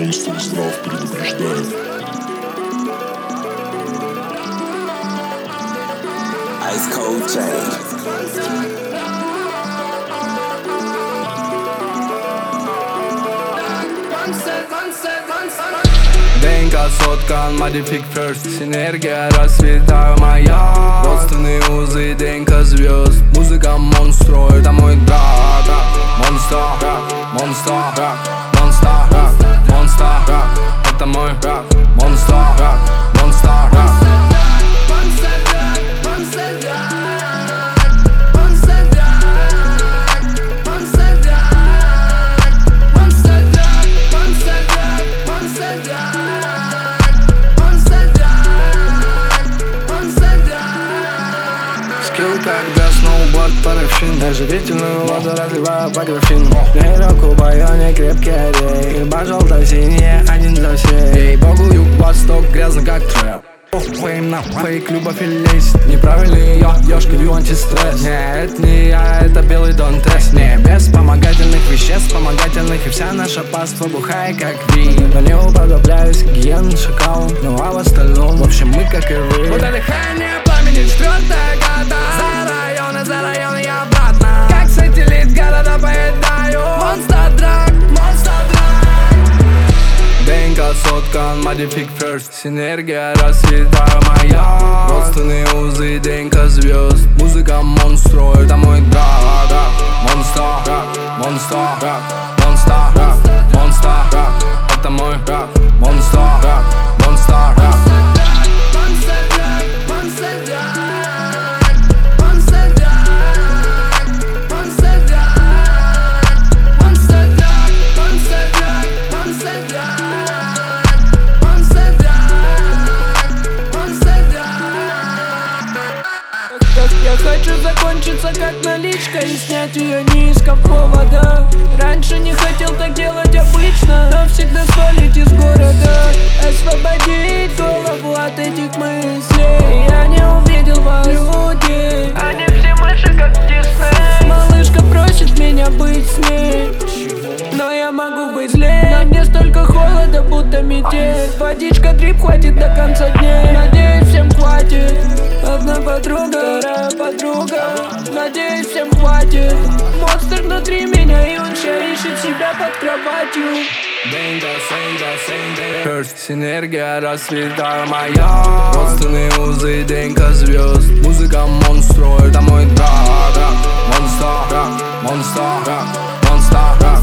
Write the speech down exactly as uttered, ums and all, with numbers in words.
Монстр здрав предупреждает. Ice Cold Change. ДНК соткан, Modific First. Синергия расцветаю моя. Родственные узы, ДНК звезд. Музыка монстро, это мой драг. Монстр, монстр, монстр, монстр. Это мой драг. Монстр, монстр. Скилл, когда сноуборд паровщин. Я живительную воду разливаю по графину. Игрок у байоне крепкий орей. Ирба желто-синяя, один за всех. Ей богу, юг, восток, грязно как трэп. Фейм на фейк, любовь и лезть. Неправильный ее, ёшки, вью антистресс. Не, это не я, это белый Дон Тест. Не, без вспомогательных веществ, вспомогательных. И вся наша паства бухая как вин. Но не уподобляюсь гиен, шакалам. Ну а в остальном, в общем, мы как и вы. Вот дыхание пламени, четвертая года. За районы, за районы я обратно. Как сателлит города поедаю. Монстр драг, монстр драг. ДНК соткан, Modific First. Синергия расцветаю моя. Родственные узы, ДНК звезд. Музыка монстро, это мой драг. Монстр, монстр, монстр, монстр. Это мой драг. Монстр, монстр. Я хочу закончиться как наличка и снять ее не из повода. Раньше не хотел так делать обычно, но всегда свалить из города. Освободить голову от этих мыслей. Я не увидел вас, люди. Они все мыши как Дисней. Малышка просит меня быть с ней, но я могу быть злей. На мне столько холода, будто метель. Водичка дрип хватит до конца дней. Надеюсь, всем хватит. Одна подруга, вторая подруга. Надеюсь, всем хватит. Монстр внутри меня, и он ща ищет себя под кроватью. ДНК, First. Синергия расцветаю моя. Родственные узы, ДНК звезд. Музыка монстро, это мой драг. Монстр, монстр, монстр.